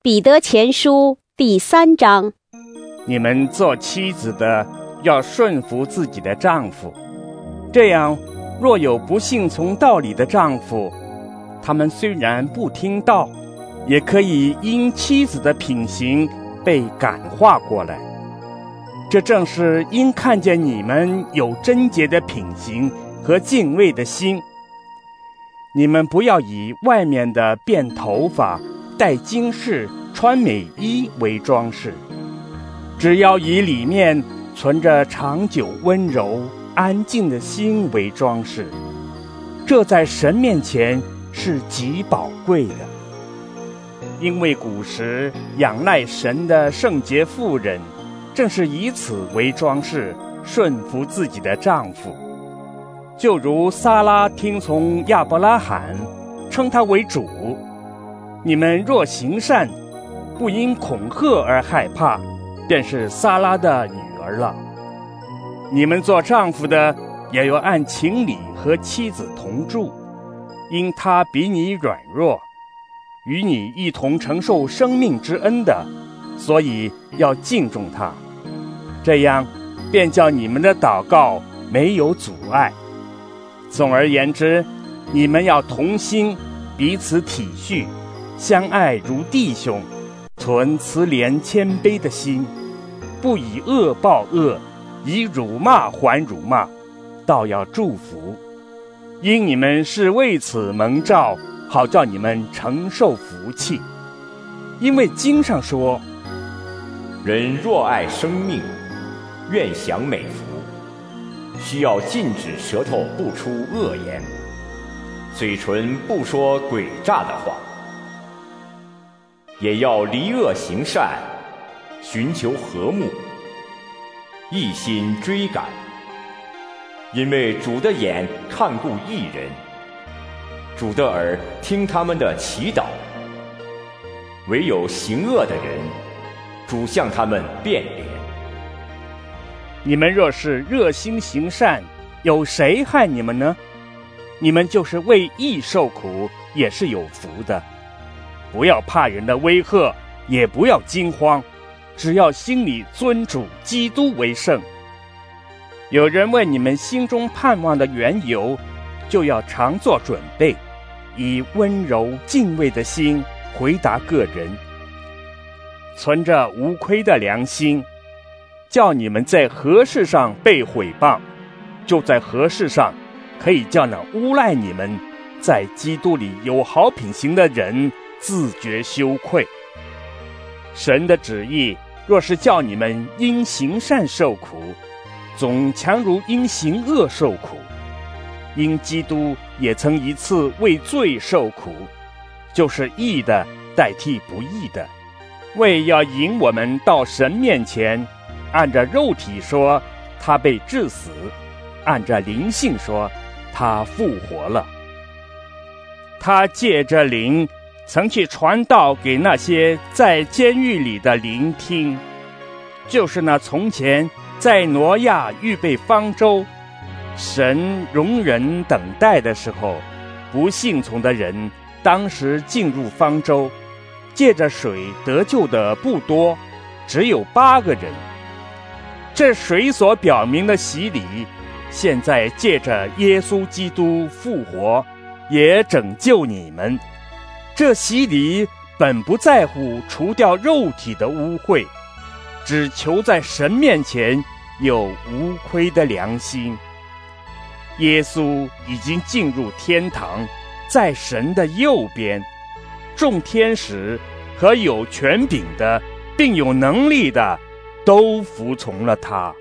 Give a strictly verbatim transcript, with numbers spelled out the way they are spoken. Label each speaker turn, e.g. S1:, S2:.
S1: 彼得前书第三章。
S2: 你们做妻子的要顺服自己的丈夫，这样若有不信从道理的丈夫，他们虽然不听道，也可以因妻子的品行被感化过来。这正是因看见你们有贞洁的品行和敬畏的心。你们不要以外面的辫头发、戴金饰、穿美衣为装饰，只要以里面存着长久温柔安静的心为装饰，这在神面前是极宝贵的。因为古时仰赖神的圣洁妇人，正是以此为装饰，顺服自己的丈夫。就如撒拉听从亚伯拉罕，称他为主。你们若行善，不因恐吓而害怕，便是撒拉的女儿了。你们做丈夫的也要按情理和妻子同住，因他比你软弱，与你一同承受生命之恩的，所以要敬重他。这样便叫你们的祷告没有阻碍。总而言之，你们要同心，彼此体恤，相爱如弟兄，存慈怜谦卑的心，不以恶报恶，以辱骂还辱骂，倒要祝福。因你们是为此蒙召，好叫你们承受福气。因为经上说，
S3: 人若爱生命，愿享美福，需要禁止舌头不出恶言，嘴唇不说诡诈的话，也要离恶行善，寻求和睦，一心追赶。因为主的眼看顾义人，主的耳听他们的祈祷。唯有行恶的人，主向他们变脸。
S2: 你们若是热心行善，有谁害你们呢？你们就是为义受苦，也是有福的。不要怕人的威吓，也不要惊慌，只要心里尊主基督为圣。有人问你们心中盼望的缘由，就要常做准备，以温柔敬畏的心回答个人，存着无亏的良心，叫你们在何事上被毁谤，就在何事上可以叫那诬赖你们在基督里有好品行的人自觉羞愧。神的旨意若是叫你们因行善受苦，总强如因行恶受苦。因基督也曾一次为罪受苦，就是义的代替不义的，为要引我们到神面前。按着肉体说，他被治死；按着灵性说，他复活了。他借着灵曾去传道给那些在监狱里的灵听，就是那从前在挪亚预备方舟，神容人等待的时候，不信从的人当时进入方舟，借着水得救的不多，只有八个人。这水所表明的洗礼，现在借着耶稣基督复活，也拯救你们。这洗礼本不在乎除掉肉体的污秽，只求在神面前有无亏的良心。耶稣已经进入天堂，在神的右边，众天使和有权柄的并有能力的都服从了他。